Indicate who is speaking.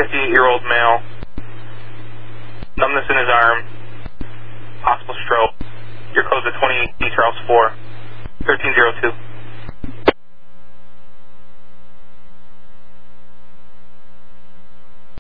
Speaker 1: 58-year-old male. Numbness in his arm. Possible stroke. Your code's at 20 Charles 4. 1302.